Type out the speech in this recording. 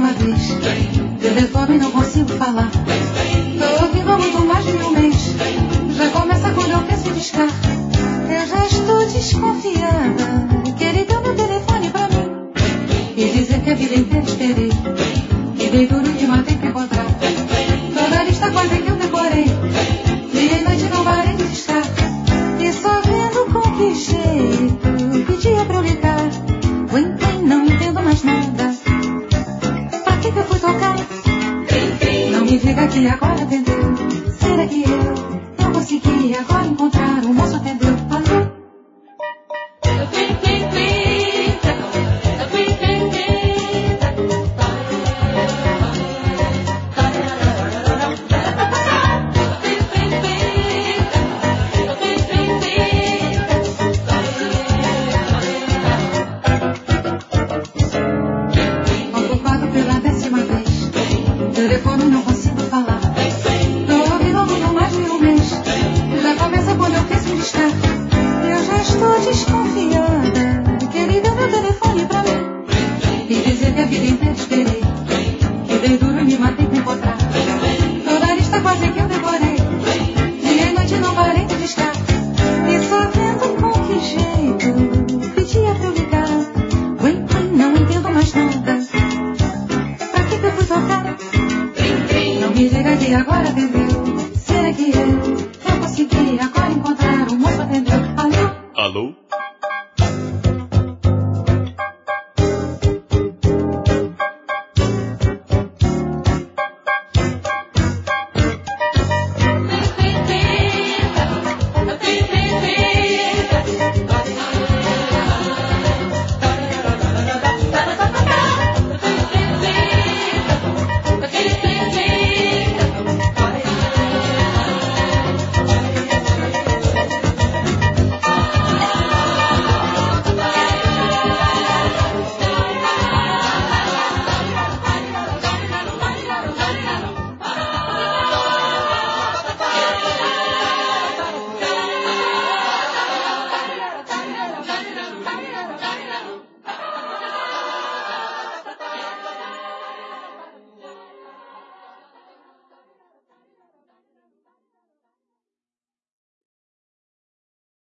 uma vez. Telefone não consigo falar. Tô ouvindo há muito mais de um mês. Já começa quando eu penso em discar. Eu já estou desconfiada que ele deu meu telefone pra mim e dizer que a vida inteira esperei. E dei duro de matei pra encontrar. Toda a lista quase que eu decorei. Dia e noite não parei de discar. E só vendo com que jeito pedia pra eu ligar. Não entendo mais nada. Pra que eu fui tocar? Não me diga que agora atendeu. Será que eu consegui agora encontrar? O moço atendeu. Alô? Ocupado pela 10ª vez. Telefone não consigo falar. Tô ouvindo há muito mais de um mês. Já começa quando eu penso em discar. Eu já estou desconfiada que ele deu meu telefone pra mim e dizer que a vida inteira esperei. Que dei duro e me matei pra encontrar. Toda a lista quase que eu decorei. Dia e noite não parei de discar. E só vendo com que jeito pedia pra eu ligar. Não entendo mais nada. Pra que eu fui tocar? Não me diga que agora atendeu.